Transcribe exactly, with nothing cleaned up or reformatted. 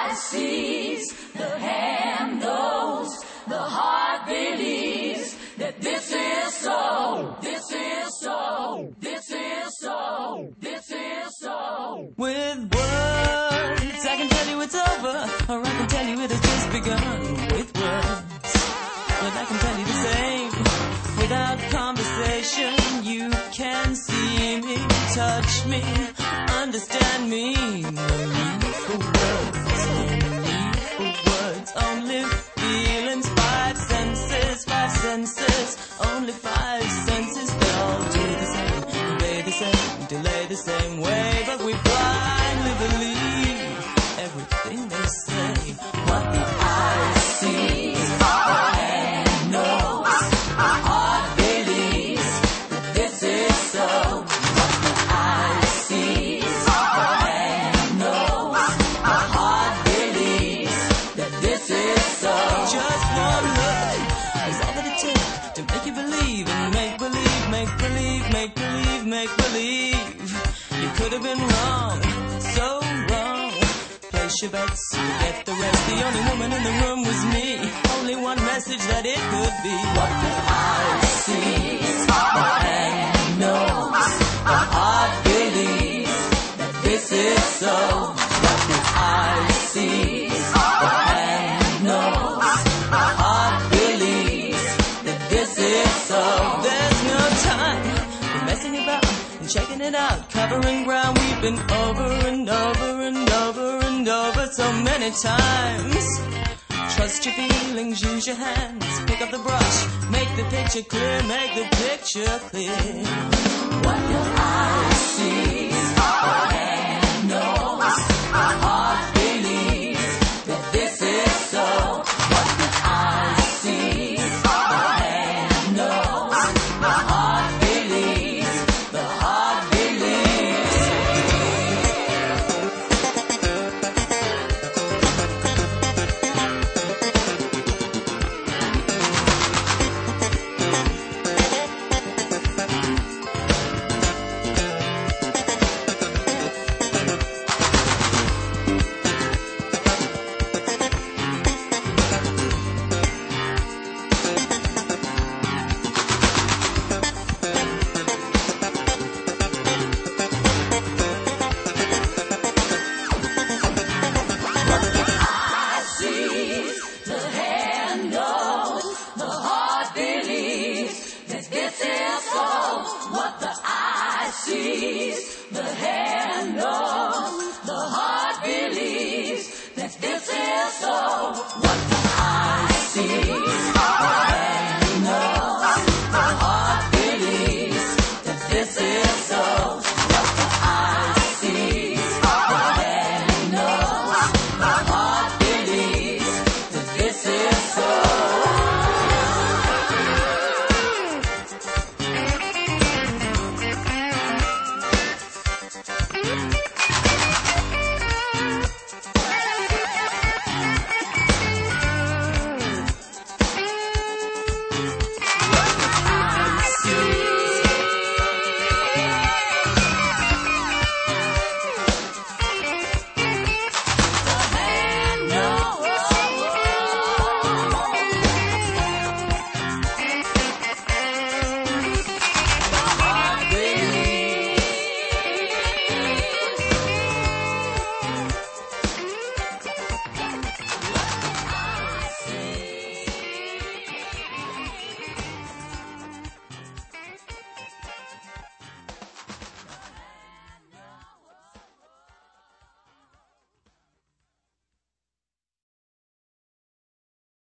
eye sees, the hand knows, the heart believes that this is so, this is so, this is so, this is so. With words, I can tell you it's over, or I can tell you it has just begun. With words, but I can tell you the same. Without conversation, you can see me, touch me, understand me. No need for words, no need for words. Only feelings, five senses, five senses. Only five senses, they all do the same, obey the same, delay the same way. But we blindly believe everything they say. What the eye sees, the hand knows, the heart believes that this is so. What the eye sees, the hand knows, the heart believes that this is so. Just one look is all that it took to make you believe and make believe, make believe, make believe, make believe. You could have been wrong, so wrong. Place your bets, forget the rest. The only woman in the room was me. Only one message that it could be. What the eye sees, the hand knows, the heart believes that this is so. What the eye sees, the hand knows, the heart believes that this is so. There's no time for messing about and checking it out, covering ground we've been over and over and over and over so many times. Trust your feelings, use your hands, pick up the brush, make the picture clear, make the picture clear. What your eye sees, the hand knows, the heart believes that this is so. What the eye sees, the hand knows, the heart believes, the heart believes. What the eye sees, the hand knows, the heart believes that this is so.